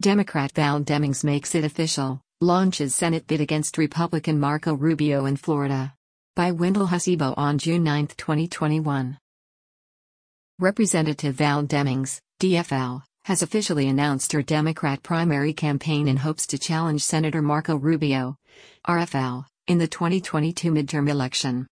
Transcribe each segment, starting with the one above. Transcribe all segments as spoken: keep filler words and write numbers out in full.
Democrat Val Demings makes it official, launches Senate bid against Republican Marco Rubio in Florida. By Wendell Hasebo on June ninth, twenty twenty-one. Representative Val Demings, D F L, has officially announced her Democrat primary campaign in hopes to challenge Senator Marco Rubio, R F L, in the twenty twenty-two midterm election.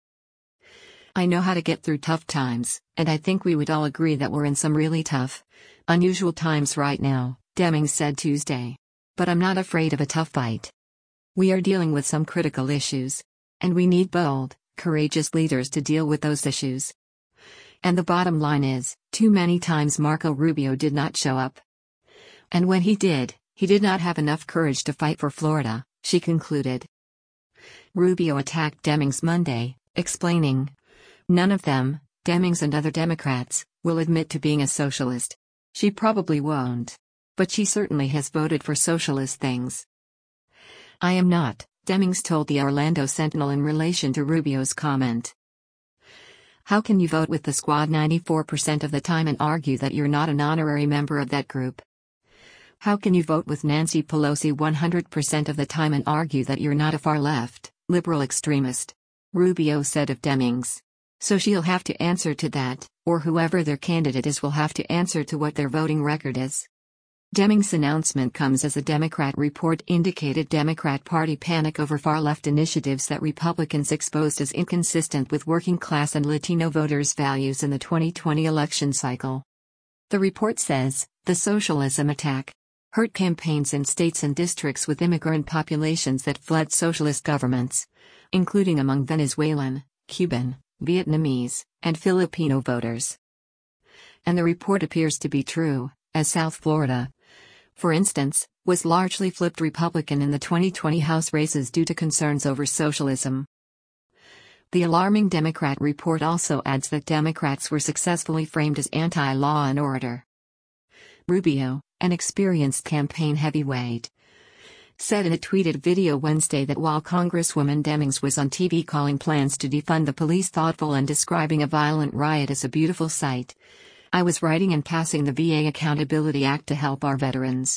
"I know how to get through tough times, and I think we would all agree that we're in some really tough, unusual times right now," Demings said Tuesday. "But I'm not afraid of a tough fight. We are dealing with some critical issues. And we need bold, courageous leaders to deal with those issues. And the bottom line is, too many times Marco Rubio did not show up. And when he did, he did not have enough courage to fight for Florida," she concluded. Rubio attacked Demings Monday, explaining, "None of them, Demings and other Democrats, will admit to being a socialist. She probably won't. But she certainly has voted for socialist things." "I am not," Demings told the Orlando Sentinel in relation to Rubio's comment. "How can you vote with the squad ninety-four percent of the time and argue that you're not an honorary member of that group? How can you vote with Nancy Pelosi one hundred percent of the time and argue that you're not a far-left, liberal extremist?" Rubio said of Demings. "So she'll have to answer to that, or whoever their candidate is will have to answer to what their voting record is." Demings' announcement comes as a Democrat report indicated Democrat Party panic over far-left initiatives that Republicans exposed as inconsistent with working-class and Latino voters' values in the twenty twenty election cycle. The report says, the socialism attack hurt campaigns in states and districts with immigrant populations that fled socialist governments, including among Venezuelan, Cuban, Vietnamese, and Filipino voters. And the report appears to be true, as South Florida, for instance, was largely flipped Republican in the twenty twenty House races due to concerns over socialism. The alarming Democrat report also adds that Democrats were successfully framed as anti-law and order. Rubio, an experienced campaign heavyweight, said in a tweeted video Wednesday that while Congresswoman Demings was on T V calling plans to defund the police thoughtful and describing a violent riot as a beautiful sight, "I was writing and passing the V A Accountability Act to help our veterans."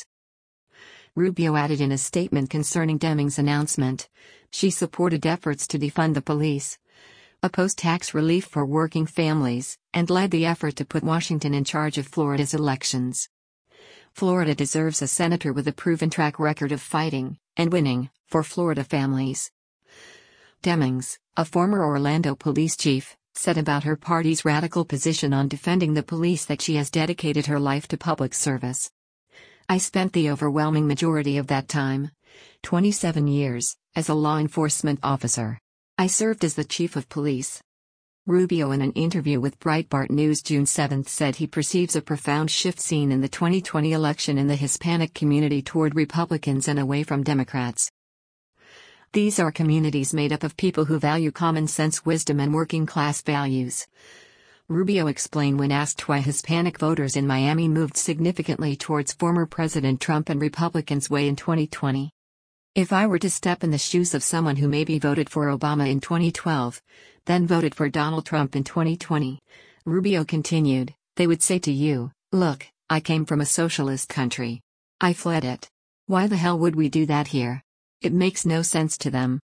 Rubio added in a statement concerning Demings' announcement, she supported efforts to defund the police, oppose tax relief for working families, and led the effort to put Washington in charge of Florida's elections. "Florida deserves a senator with a proven track record of fighting, and winning, for Florida families." Demings, a former Orlando police chief, said about her party's radical position on defending the police that she has dedicated her life to public service. "I spent the overwhelming majority of that time, twenty-seven years, as a law enforcement officer. I served as the chief of police." Rubio in an interview with Breitbart News June seventh said he perceives a profound shift seen in the twenty twenty election in the Hispanic community toward Republicans and away from Democrats. "These are communities made up of people who value common sense wisdom and working-class values," Rubio explained when asked why Hispanic voters in Miami moved significantly towards former President Trump and Republicans' way in twenty twenty. "If I were to step in the shoes of someone who maybe voted for Obama in twenty twelve, then voted for Donald Trump in twenty twenty, Rubio continued, "they would say to you, 'Look, I came from a socialist country. I fled it. Why the hell would we do that here?' It makes no sense to them."